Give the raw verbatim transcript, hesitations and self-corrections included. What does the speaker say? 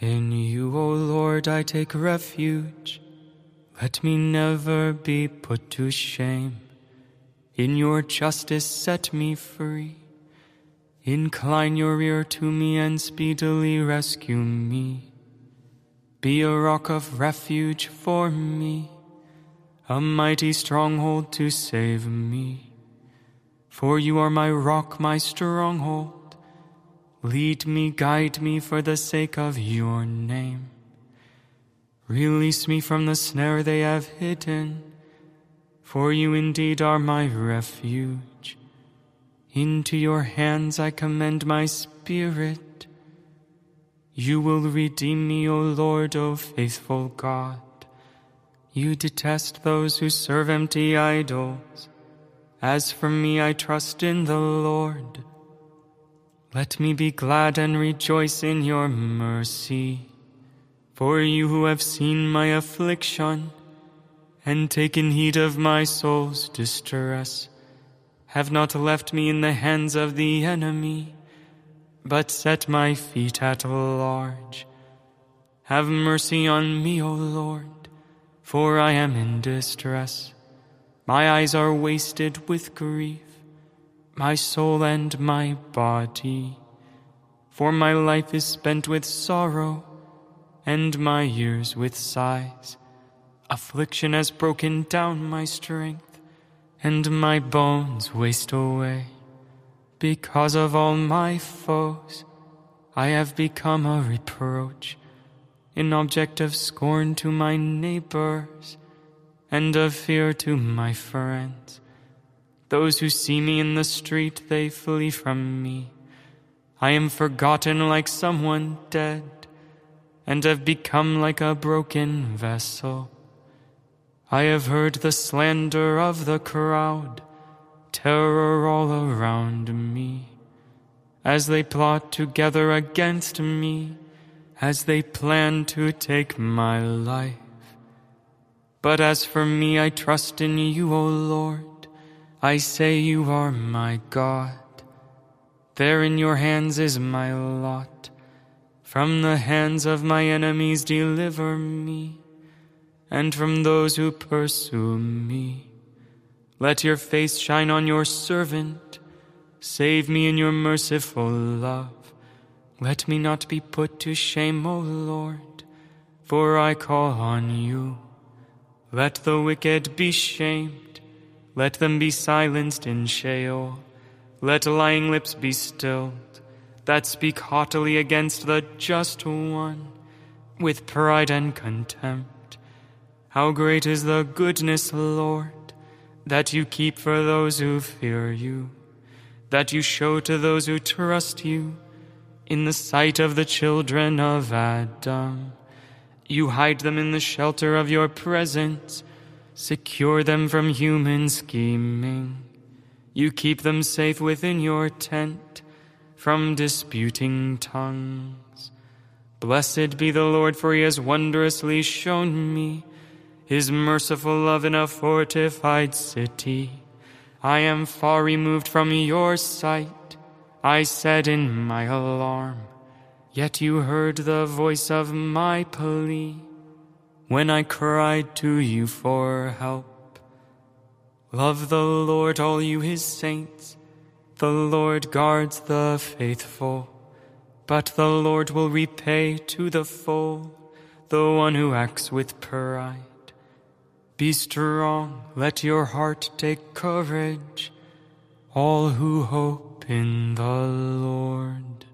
In you, O Lord, I take refuge. Let me never be put to shame. In your justice set me free. Incline your ear to me and speedily rescue me. Be a rock of refuge for me, a mighty stronghold to save me. For you are my rock, my stronghold. Lead me, guide me for the sake of your name. Release me from the snare they have hidden, for you indeed are my refuge. Into your hands I commend my spirit. You will redeem me, O Lord, O faithful God. You detest those who serve empty idols. As for me, I trust in the Lord. Let me be glad and rejoice in your mercy. For you who have seen my affliction and taken heed of my soul's distress have not left me in the hands of the enemy, but set my feet at large. Have mercy on me, O Lord, for I am in distress. My eyes are wasted with grief, my soul and my body. For my life is spent with sorrow, and my years with sighs. Affliction has broken down my strength, and my bones waste away. Because of all my foes, I have become a reproach, an object of scorn to my neighbors, and of fear to my friends. Those who see me in the street, they flee from me. I am forgotten like someone dead, and have become like a broken vessel. I have heard the slander of the crowd, terror all around me, as they plot together against me, as they plan to take my life. But as for me, I trust in you, O Lord. I say you are my God. There in your hands is my lot. From the hands of my enemies deliver me, and from those who pursue me. Let your face shine on your servant. Save me in your merciful love. Let me not be put to shame, O Lord, for I call on you. Let the wicked be shamed. Let them be silenced in Sheol. Let lying lips be stilled, that speak haughtily against the just one, with pride and contempt. How great is the goodness, Lord, that you keep for those who fear you, that you show to those who trust you in the sight of the children of Adam. You hide them in the shelter of your presence, secure them from human scheming. You keep them safe within your tent from disputing tongues. Blessed be the Lord, for he has wondrously shown me his merciful love in a fortified city. I am far removed from your sight. I said in my alarm, yet you heard the voice of my plea when I cried to you for help. Love the Lord, all you his saints. The Lord guards the faithful, but the Lord will repay to the full the one who acts with pride. Be strong, let your heart take courage, all who hope in the Lord.